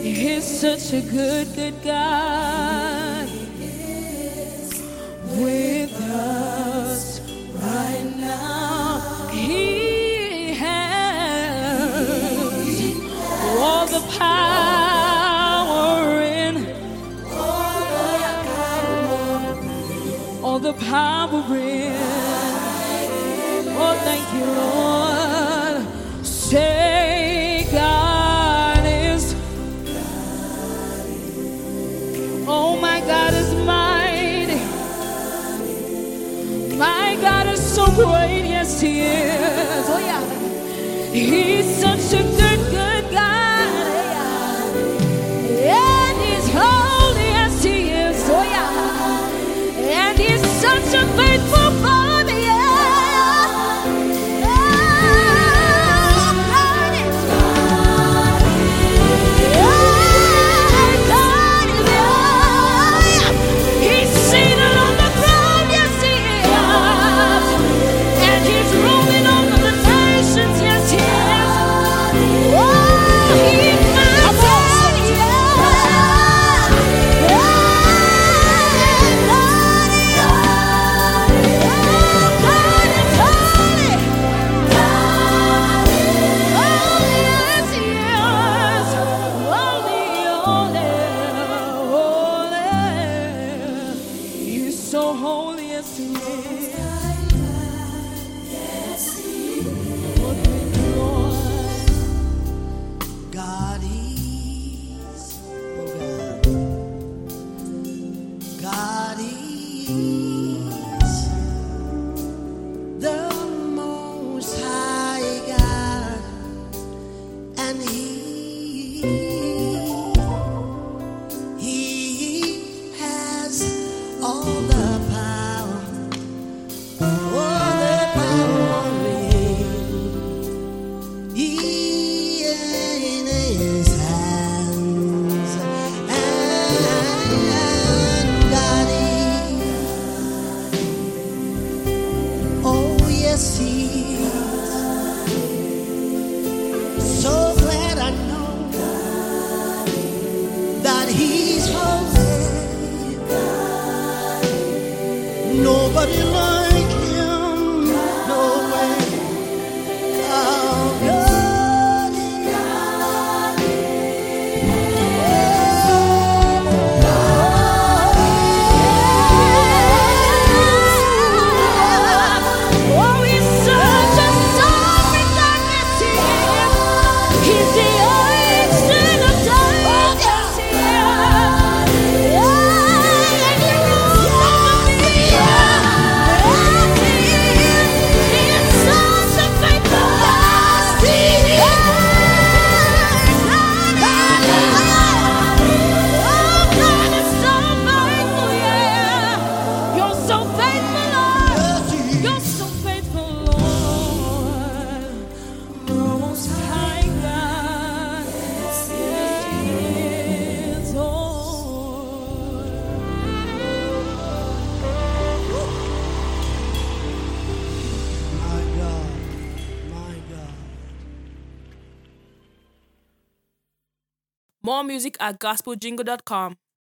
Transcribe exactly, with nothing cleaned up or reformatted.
He's such a good, good God with us right now. He has all the power in, all the power in. Oh, thank you, Lord. Say God is. Oh, my God is mighty. My God is so great. Yes, He is. Oh, yeah. He's such a good, good God. And He's holy. Yes, He is. Oh, yeah. And He's such a faithful Father. Yeah. So holy, yes, He is. Oh, thank you, Lord. God is, oh God, God is the Most High God, and He, He has all the so glad I know that He's holy. Nobody like Him, no way. Oh, God is, oh, He's such a sovereign God. Yes, He is. He's the ancient of days. Yes, He is. Yeah, and He rules over me. Yes, He is. He is such a faithful God. He is. Oh, God is so faithful, yeah. You're so faithful, Lord. You're so faithful, Lord. Most High God, yes, He is, oh. my God, my God. More music at gospel jingle dot com.